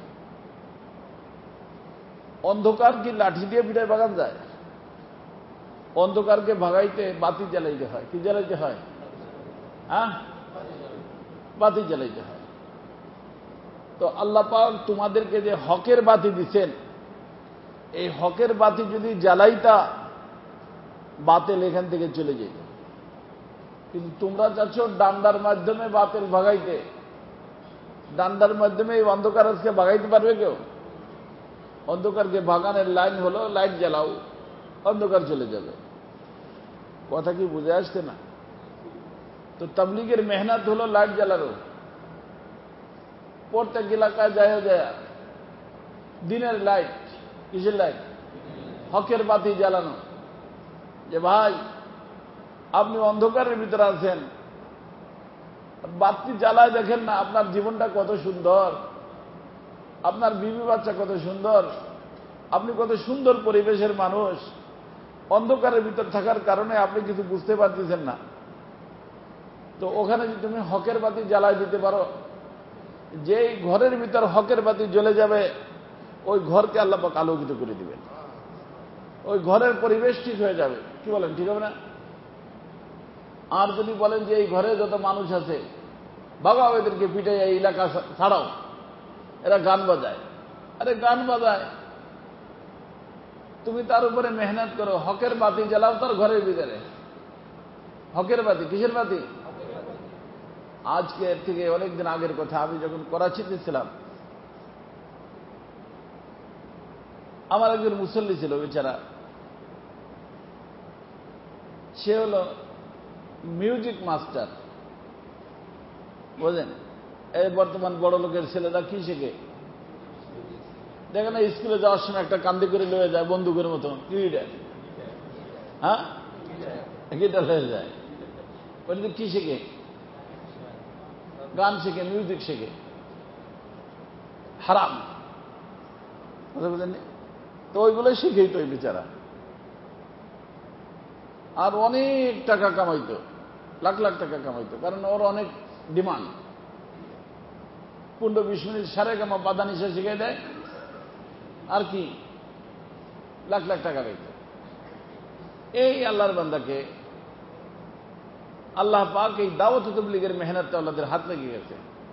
অন্ধকার কি লাঠি দিয়ে পিটায় ভাগান যায়? অন্ধকারকে ভাগাইতে বাতি জ্বালাইতে হয়। কি জ্বালাইতে হয়? হ্যাঁ, বাতি জ্বালাইতে হয়। তো আল্লাহ পাক তোমাদেরকে যে হকের বাতি দিচ্ছেন, এই হকের বাতি যদি জ্বালাইতা, বাতিল এখান থেকে চলে যেত। কিন্তু তোমরা চাচ্ছ ডান্ডার মাধ্যমে বাতিল ভাগাইতে। ডান্ডার মাধ্যমে এই অন্ধকার আজকে ভাগাইতে পারবে কেউ? অন্ধকারকে ভাগানোর লাইন হলো লাইট জ্বালাও, অন্ধকার চলে যাবে। কথা কি বুঝে আসছে না? তো তাবলীগের মেহনত হলো লাইট জ্বালানো। প্রত্যেক এলাকায় যায় যায় দিনের লাইট। কিসের লাইট? হকের বাতি জ্বালানো। যে ভাই, আপনি অন্ধকারের ভিতরে আছেন, বাতি জ্বালায় দেখেন না আপনার জীবনটা কত সুন্দর, আপনার বিবি বাচ্চা কত সুন্দর, আপনি কত সুন্দর পরিবেশের মানুষ। অন্ধকারের ভিতর থাকার কারণে আপনি কিছু বুঝতে পারতেছেন না। তো ওখানে যদি তুমি হকের বাতি জ্বালায় দিতে পারো, যেই ঘরের ভিতর হকের বাতি জ্বলে যাবে, ওই ঘরকে আল্লাহ পাক আলোকিত করে দিবেন, ওই ঘরের পরিবেশ ঠিক হয়ে যাবে। কি বলেন, ঠিক হবে না? আর যদি বলেন যে এই ঘরে যত মানুষ আছে ভাগাও, এদেরকে পিটাই এই এলাকা ছাড়াও, এরা গান বাজায়। আরে গান বাজায়, তুমি তার উপরে মেহনত করো, হকের বাতি জ্বালাও তার ঘরের ভিতরে। হকের বাতি, কিসের বাতি? আজকে থেকে অনেকদিন আগের কথা, আমি যখন করাচিতে ছিলাম, আমার একজন মুসল্লি ছিল বেচারা, সে হল মিউজিক মাস্টার। বুঝলেন, এই বর্তমান বড় লোকের ছেলেরা কি শেখে দেখেন না, স্কুলে যাওয়ার সময় একটা কান্দি করে লয়ে যায় বন্দুকের মতো, গিটার। হ্যাঁ, গিটার হয়ে যায়। বলতে কি শেখে? গান শেখে, মিউজিক শেখে। হারাম, কথা বুঝলেন? তো ওইগুলোই শিখেই তো ওই বেচারা। আর অনেক টাকা কামাইতো, লাখ লাখ টাকা কামাইতো, কারণ ওর অনেক ডিমান্ড। পনেরো বিশ মিনিট সারে গামা বাদানিসা শিখে দেয়, আর কি লাখ লাখ টাকা পাইত। এই আল্লাহর বান্দাকে আল্লাহ পাক এই দাওয়াত তাবলীগের মেহনতটা আল্লাহদের হাত লেগে গেছে,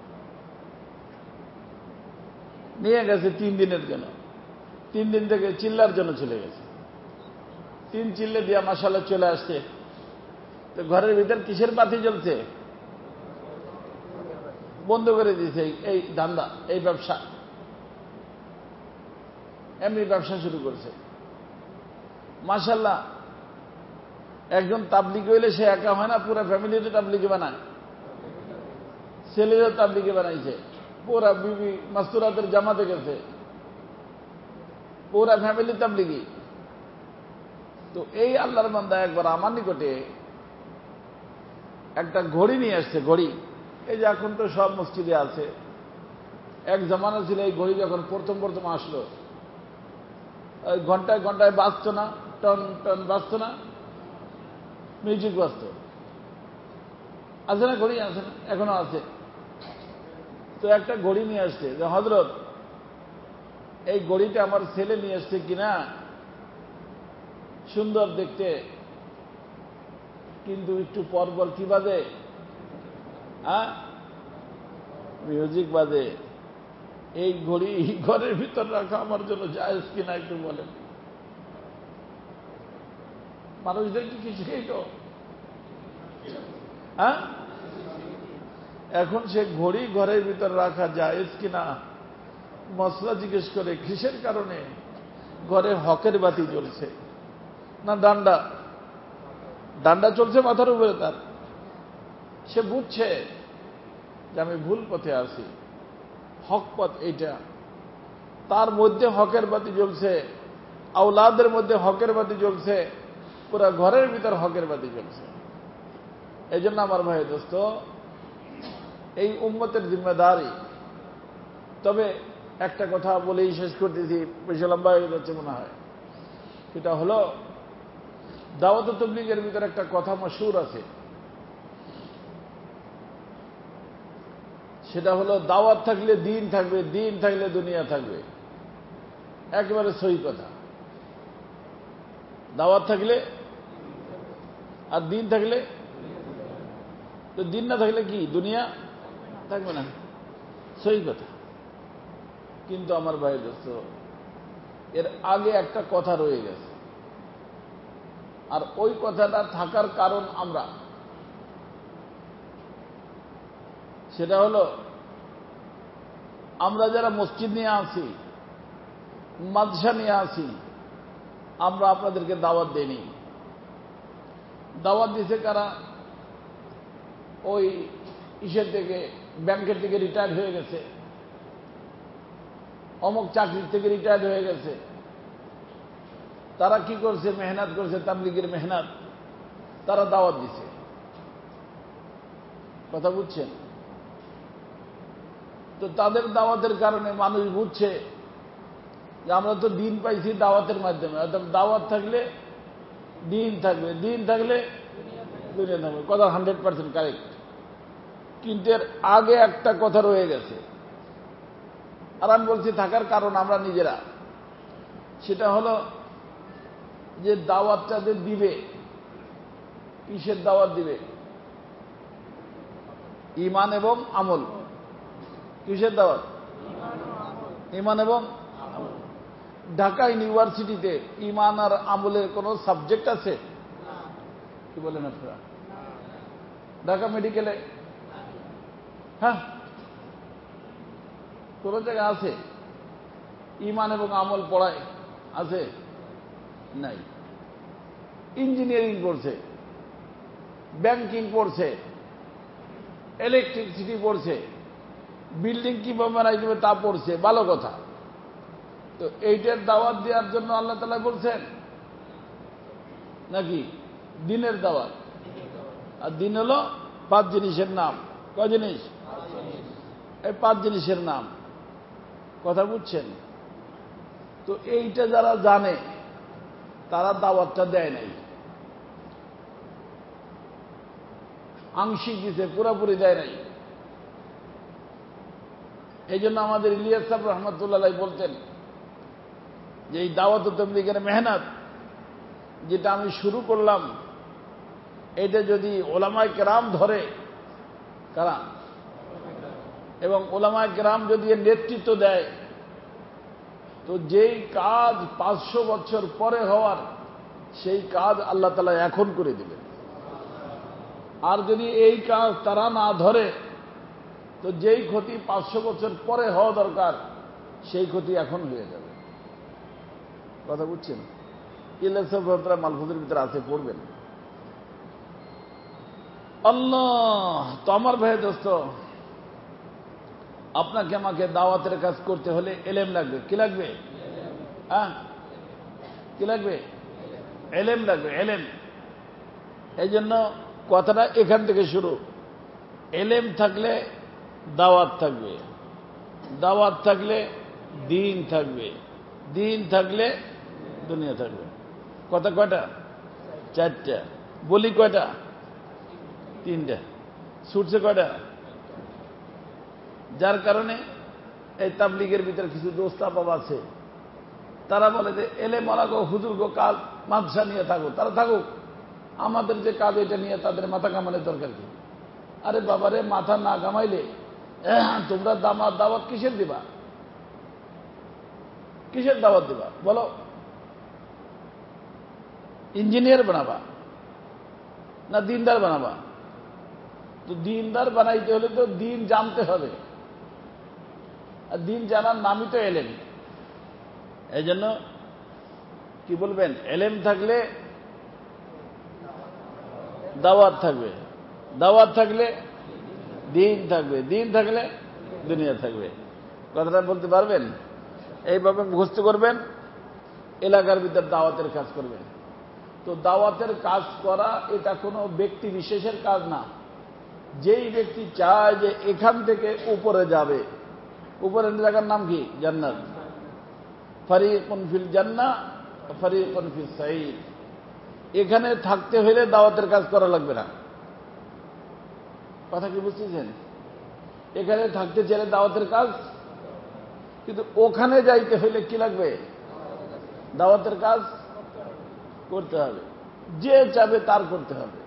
নিয়ে গেছে তিন দিনের জন্য। তিন দিন থেকে চিল্লার জন্য চলে গেছে। তিন চিল্লে দিয়া মাশাআল্লাহ চলে আসছে। তো ঘরের ভিতর কিসের বাতি জ্বলছে? বন্ধ করে দিয়েছে এই ধান্দা, এই ব্যবসা। এমনি ব্যবসা শুরু করছে। মাশাআল্লাহ, একজন তাবলীগ হইলে সে একা হয় না, পুরো ফ্যামিলিতে তাবলীগ বানায়। ছেলেরা তাবলিগে বানাইছে, পুরা বিবি মাস্তুরাতের জামাতে গেছে, পুরা ফ্যামিলি তাবলিগি। তো এই আল্লাহর বান্দা একবার আমার নিকটে একটা ঘড়ি নিয়ে আসছে। ঘড়ি এই যে এখন তো সব মসজিদে আছে, এক জামানা ছিল এই ঘড়ি যখন প্রথম প্রথম আসলো, ওই ঘন্টায় ঘন্টায় বাজতো না, টন টন বাজতো না, মিউজিক বাজত। আছে না ঘড়ি? আছে না? এখনো আছে। তো একটা ঘড়ি নিয়ে আসছে যে হযরত এই ঘড়িটা আমার ছেলে নিয়ে আসছে কিনা, সুন্দর দেখতে, কিন্তু একটু পর পর কি বাজে? হ্যাঁ, মিউজিক বাজে। এই ঘড়ি ঘরের ভিতর রাখা আমার জন্য জায়েজ কিনা একটু বলেন। মানুষদের কি কিছু তো হ্যাঁ, এখন সে ঘড়ি ঘরের ভিতর রাখা জায়েজ কিনা মশলা জিজ্ঞেস করে, কিসের কারণে? ঘরে হকের বাতি জ্বলছে না ডান্ডা? ডান্ডা চলছে মাথার উপরে তার। সে বুঝছে যে আমি ভুল পথে আছি, হক পথ এইটা। তার মধ্যে হকের বাতি জ্বলছে, আওলাদের মধ্যে হকের বাতি জ্বলছে, পুরা ঘরের ভিতর হকের বাতি জ্বলছে। এই জন্য আমার ভাই দোস্ত, এই উম্মতের জিম্মেদারি। তবে একটা কথা বলেই শেষ করতেছি, বেশি লম্বা হয়ে যাচ্ছে মনে হয়। সেটা হলো, দাওয়াত তাবলীগের ভিতরে একটা কথা মশহুর আছে, সেটা হলো দাওয়াত থাকলে দিন থাকবে, দিন থাকলে দুনিয়া থাকবে। একেবারে সহি কথা। দাওয়াত থাকলে আর দিন থাকলে, তো দিন না থাকলে কি দুনিয়া থাকবে না? সহি কথা। কিন্তু আমার ভাই দোস্ত, এর আগে একটা কথা রয়ে গেছে, আর ওই কথাটা থাকার কারণ আমরা, সেটা হলো আমরা যারা মসজিদ নিয়ে আসি, মাদ্রাসা নিয়ে আসি, আমরা আপনাদেরকে দাওয়াত দেইনি। দাওয়াত দিছে কারা? ওই ইসের থেকে, ব্যাংকের থেকে রিটায়ার্ড হয়ে গেছে, অমুক চাকরির থেকে রিটায়ার্ড হয়ে গেছে। তারা কি করছে? মেহনত করছে, তাবলীগের মেহনত, তারা দাওয়াত দিছে। কথা বুঝছেন? তো তাদের দাওয়াতের কারণে মানুষ বুঝছে যে আমরা তো দিন পাইছি দাওয়াতের মাধ্যমে। অর্থাৎ দাওয়াত থাকলে দিন থাকবে, দিন থাকলে দুনিয়া থাকবে। কথা হান্ড্রেড পার্সেন্ট কারেক্ট। কিন্তু এর আগে একটা কথা রয়ে গেছে, আর আমি বলছি থাকার কারণ আমরা নিজেরা। সেটা হলো যে দাওয়াতটা যে দিবে, কিসের দাওয়াত দিবে? ঈমান এবং আমল। কিসের দাওয়াত? ঈমান এবং আমল। ঢাকা ইউনিভার্সিটিতে ঈমান আর আমলের কোন সাবজেক্ট আছে? কি বলেন আপনারা? ঢাকা মেডিকেলে হ্যাঁ কোন জায়গায় আছে ঈমান এবং আমল পড়ায়? আছে? নাই। ইঞ্জিনিয়ারিং পড়ছে, ব্যাংকিং পড়ছে, ইলেকট্রিসিটি পড়ছে, বিল্ডিং কিভাবে বানাই দেবে তা পড়ছে, ভালো কথা। তো এইটার দাওয়াত দেওয়ার জন্য আল্লাহ তাআলা বলছেন নাকি দিনের দাওয়াত? আর দিন হলো পাঁচ জিনিসের নাম। কয় জিনিস? এই পাঁচ জিনিসের নাম। কথা বুঝছেন? তো এইটা যারা জানে তারা দাওয়াতটা দেয় নাই, আংশিক দিছে, পুরোপুরি দেয় নাই। এই জন্য আমাদের ইলিয়াস সাহেব রহমতুল্লাহ বলতেন যে এই দাওয়াত তাবলীগের মেহনত যেটা আমি শুরু করলাম, এটা যদি ওলামায়ে কেরাম ধরে, কারা? এবং ওলামায়ে কেরাম যদি এর নেতৃত্ব দেয়, তো যেই কাজ পাঁচশো বছর পরে হওয়ার, সেই কাজ আল্লাহ তাআলা এখন করে দিবেন। আর যদি এই কাজ তারা না ধরে, তো যেই ক্ষতি পাঁচশো বছর পরে হওয়া দরকার, সেই ক্ষতি এখন হয়ে যাবে। কথা বুঝছেন? ইলেকশন মালফুজের ভিতরে আছে, পড়বেন। আল্লাহ তো আমার ভাই দোস্ত, আপনাকে আমাকে দাওয়াতের কাজ করতে হলে এলেম লাগবে। কি লাগবে? হ্যাঁ, কি লাগবে? এলেম লাগবে, এলেম। এই জন্য কথাটা এখান থেকে শুরু। এলেম থাকলে দাওয়াত থাকবে, দাওয়াত থাকলে দিন থাকবে, দিন থাকলে দুনিয়া থাকবে। কথা কয়টা? চারটা। বলি কয়টা? তিনটা। ছুটছে কয়টা? যার কারণে এই তাবলিগের ভিতরে কিছু দোস্তা বাবা আছে, তারা বলে যে এলে মারা গো হুজুর গো কাজ মাদ্রাসা নিয়ে থাকুক, তারা থাকুক, আমাদের যে কাজ এটা নিয়ে তাদের মাথা কামানোর দরকার কি? আরে বাবারে, মাথা না কামাইলে তোমরা দামাত দাওয়াত কিসের দিবা? কিসের দাওয়াত দিবা বলো? ইঞ্জিনিয়ার বানাবা না দিনদার বানাবা? তো দিনদার বানাইতে হলে তো দিন জানতে হবে, আর দিন জানার নামই তো এলেম। এই জন্য কি বলবেন, এলেম থাকলে দাওয়াত থাকবে, দাওয়াত থাকলে দিন থাকবে, দিন থাকলে দুনিয়া থাকবে। কথাটা বলতে পারবেন? এইভাবে মুখস্থ করবেন, এলাকার ভিতর দাওয়াতের কাজ করবেন। তো দাওয়াতের কাজ করা এটা কোনো ব্যক্তি বিশেষের কাজ না। যেই ব্যক্তি চায় যে এখান থেকে উপরে যাবে, উপরের জায়গার নাম কি? জান্নাত। ফারিকুন ফিল জান্নাহ ফারিকুন ফিস সাঈদ। এখানে থাকতে হলে দাওয়াতের কাজ করা লাগবে না। কথা কি বুঝতেছেন? এখানে থাকতে চাইলে দাওয়াতের কাজ, কিন্তু ওখানে যাইতে হলে কি লাগবে? দাওয়াতের কাজ করতে হবে। যে চাবে তার করতে হবে।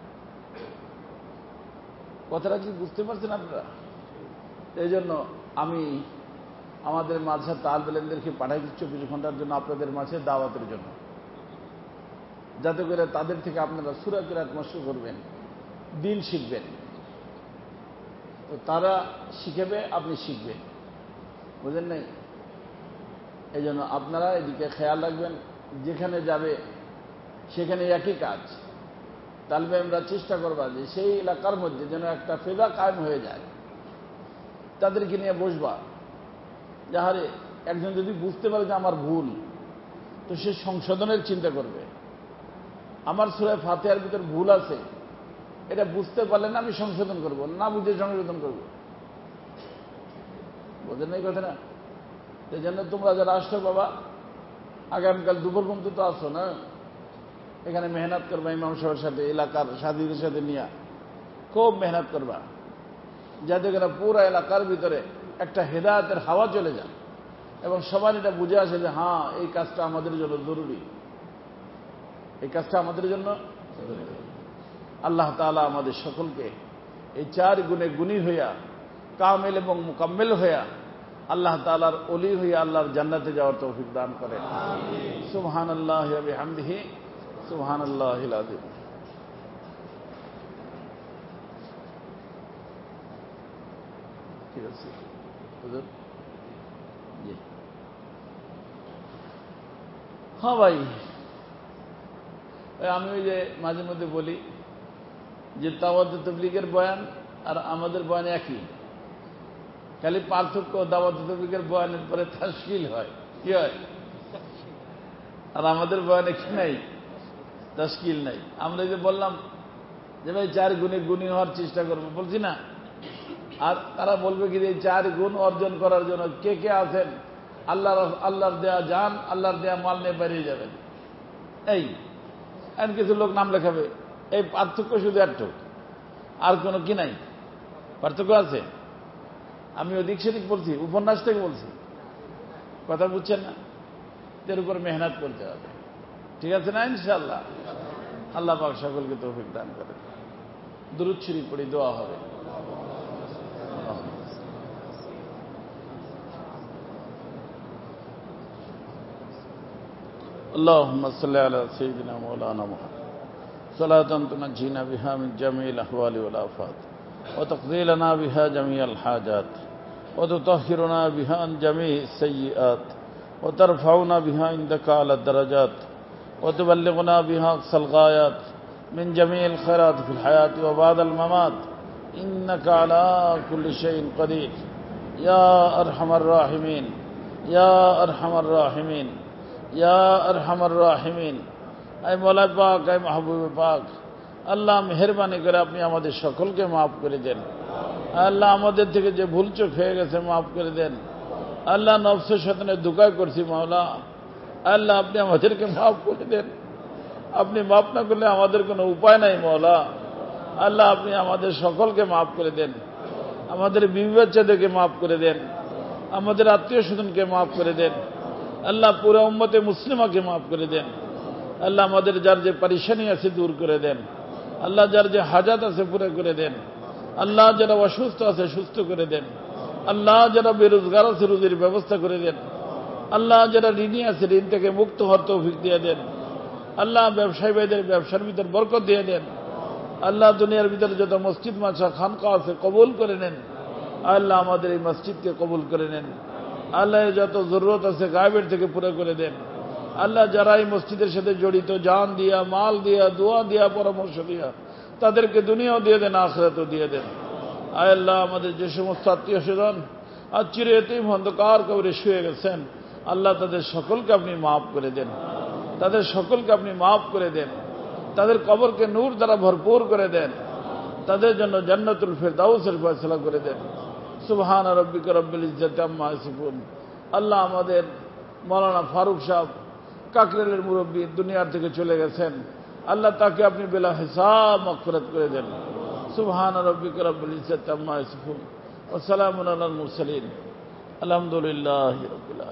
কথাটা কি বুঝতে পারছেন আপনারা? এই জন্য আমি আমাদের মাঝে তালিবে ইলমদেরকে পাঠাই দিচ্ছি চব্বিশ ঘন্টার জন্য আপনাদের মাঝে দাওয়াতের জন্য, যাতে করে তাদের থেকে আপনারা সূরা কিরাত মশক করবেন, দিন শিখবেন। তো তারা শিখেবে, আপনি শিখবেন, বুঝলেন নাই? এই জন্য আপনারা এদিকে খেয়াল রাখবেন। যেখানে যাবে সেখানে একই কাজ। তালিবে আমরা চেষ্টা করবা যে সেই এলাকার মধ্যে যেন একটা ফেদা কায়েম হয়ে যায়। তাদেরকে নিয়ে বসবা, যাহারে একজন যদি বুঝতে পারে যে আমার ভুল, তো সে সংশোধনের চিন্তা করবে। আমার সূরা ফাতিহার ভিতর ভুল আছে, এটা বুঝতে পারলে না আমি সংশোধন করব, না বুঝে সংশোধন করব। বোঝেন নাই কথা না? এই জন্য তোমরা যারা আসছো বাবা, আগামীকাল দুপুর পর্যন্ত তো আসছো না, এখানে মেহনত করবা ইমাম সাহেবের সাথে, এলাকার সাথীদের সাথে নিয়ে খুব মেহনত করবা, যাতে করে পুরো এলাকার ভিতরে একটা হেদায়েতের হাওয়া চলে যায় এবং সবার এটা বুঝে আসে যে হ্যাঁ এই কাজটা আমাদের জন্য জরুরি, এই কাজটা আমাদের জন্য জরুরি। আল্লাহ তাআলা আমাদের সকলকে এই চার গুণে গুণী হইয়া, কামেল এবং মুকাম্মেল হইয়া, আল্লাহ তাআলার ওলি হইয়া আল্লাহর জান্নাতে যাওয়ার তৌফিক দান করেন। সুবহানাল্লাহি ওয়া বিহামদিহি সুবহানাল্লাহিল আযীম। ঠিক আছে হুজুর? জি হ্যাঁ ভাই, আমি ওই যে মাঝে মধ্যে বলি যে দাওয়াত তাবলীগের বয়ান আর আমাদের বয়ান একই, খালি পার্থক্য দাওয়াত তাবলীগের বয়ানের পরে তাশকিল হয়, কি হয়, আর আমাদের বয়ানে কি নাই, তাশকিল নাই। আমরা যে বললাম যে ভাই চার গুণে গুণী হওয়ার চেষ্টা করবো, বলছি না? আর তারা বলবে কি যে চার গুণ অর্জন করার জন্য কে কে আছেন, আল্লাহর আল্লাহর দেয়া জান, আল্লাহর দেয়া মাল নিয়ে বেরিয়ে যাবেন। এই আর কিছু লোক নাম লেখাবে। এই পার্থক্য শুধু একটু, আর কোনো কি নাই? পার্থক্য আছে? আমি ওদিক সেদিক বলছি, উপন্যাস থেকে বলছি, কথা বুঝছেন না? এর উপর মেহনত করতে হবে, ঠিক আছে না? ইনশাআল্লাহ আল্লাহ পাক সকলকে তৌফিক দান করেন। দুরূদ শরীফ পড়ি, দোয়া হবে। اللهم صل على سيدنا مولانا محمد صلاة تنجينا بها من جميع الأحوال والآفات وتقضي لنا بها جميع الحاجات وتطهرنا بها عن جميع السيئات وترفعنا بها عندك على الدرجات وتبلغنا بها أقصى الغايات من جميع الخيرات في الحياة وبعد الممات إنك على كل شيء قدير ইয়া আরহামার রাহিমিন, ইয়া আরহামার রাহিমিন, ইয়া আরহামার রাহিমিন। আই মওলা পাক, আই মাহবুব পাক, আল্লাহ মেহেরবানি করে আপনি আমাদের সকলকে মাফ করে দেন। আল্লাহ আমাদের থেকে যে ভুল চোখ হয়ে গেছে মাফ করে দেন। আল্লাহ নফসের সাথে ধোঁকা করছি মাওলা, আল্লাহ আপনি আমাদেরকে মাফ করে দেন। আপনি মাফ না করলে আমাদের কোনো উপায় নাই মাওলা। আল্লাহ আপনি আমাদের সকলকে মাফ করে দেন। আমাদের বিবি বাচ্চাদেরকে মাফ করে দেন, আমাদের আত্মীয় স্বজনকে মাফ করে দেন। আল্লাহ পুরো উম্মতে মুসলিমাকে মাফ করে দেন। আল্লাহ আমাদের যার যে পরেশানি আছে দূর করে দেন। আল্লাহ যার যে হাজাত আছে পুরো করে দেন। আল্লাহ যারা অসুস্থ আছে সুস্থ করে দেন। আল্লাহ যারা বেরোজগার আছে রুজির ব্যবস্থা করে দেন। আল্লাহ যারা ঋণী আছে ঋণ থেকে মুক্ত হওয়ার তৌফিক দিয়ে দেন। আল্লাহ ব্যবসায়ী ভাইদের ব্যবসার ভিতর বরকত দিয়ে দেন। আল্লাহ দুনিয়ার ভিতরে যত মসজিদ মাদ্রাসা খানকা আছে কবুল করে নেন। আল্লাহ আমাদের এই মসজিদকে কবুল করে নেন। আল্লাহ যত জরুরত আছে গায়েবের থেকে পুরো করে দেন। আল্লাহ যারা এই মসজিদের সাথে জড়িত জান দিয়া, মাল দিয়া, দোয়া দিয়া, পরামর্শ দিয়া, তাদেরকে দুনিয়াও দিয়ে দেন, আখিরাতও দিয়ে দেন। আয় আল্লাহ আমাদের যে সমস্ত আত্মীয় স্বজন আজ চির এতিম অন্ধকার কবরে শুয়ে গেছেন, আল্লাহ তাদের সকলকে আপনি মাফ করে দেন। তাদের সকলকে আপনি মাফ করে দেন। তাদের কবরকে নূর দ্বারা ভরপুর করে দেন। তাদের জন্য জান্নাতুল ফিরদাউসের ফয়সালা করে দেন। সুবহান রাব্বিকা রাব্বিল ইজ্জাতি আম্মা ইয়াসিফুন। আল্লাহ আমাদের মাওলানা ফারুক সাহেব কাকরেলের মুরব্বী দুনিয়ার থেকে চলে গেছেন, আল্লাহ তাকে আপনি বেলা হিসাব মাগফিরাত করে দেন। সুবহান রাব্বিকা রাব্বিল ইজ্জাতি আম্মা ইয়াসিফুন ওয়া সালামুন আলাল মুরসালিন আলহামদুলিল্লাহি রাব্বিল আলামিন।